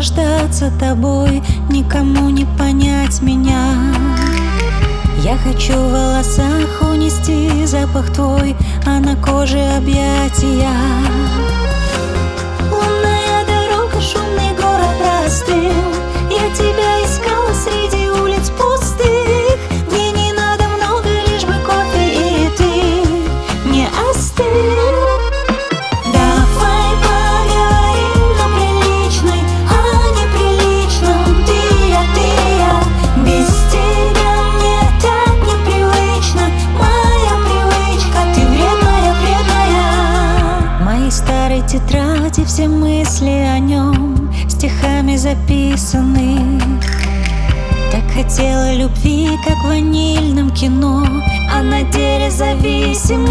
наслаждаться тобой, никому не понять меня. Я хочу в волосах унести запах твой, а на коже объятия. Лунная дорога, шумный город простыл. Я тебя искала среди улиц пустых, где не надо много, лишь бы кофе и ты не остыл. Давай поговорим на приличной, а не приличном. Ты я, без тебя мне так непривычно. Моя привычка, ты вредная, вредная. В моей старой тетради все мысли о нем стихами записаны. Так хотела любви, как в ванильном кино, а на деле зависимость.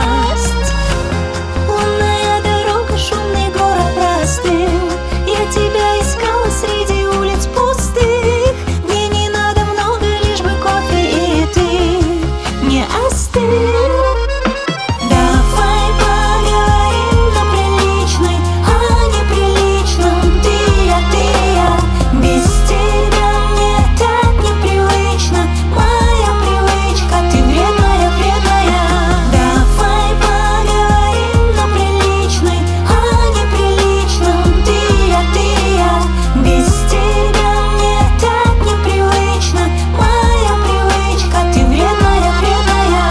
Лунная дорога, шумный город простыл. Я тебя искала среди улиц пустых, где не надо много, лишь бы кофе и ты не остыл. Давай поговорим на приличной, а не приличном. Ты я, без тебя мне так непривычно. Моя привычка, ты вредная, вредная. Давай поговорим на приличной, а не приличном. Ты я, без тебя мне так непривычно. Моя привычка, ты вредная, вредная.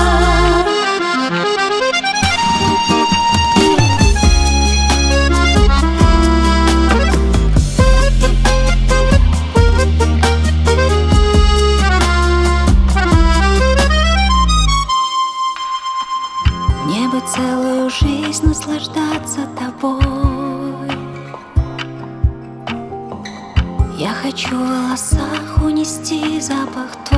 Мне бы целую жизнь наслаждаться тобой. Я хочу в волосах унести запах твой.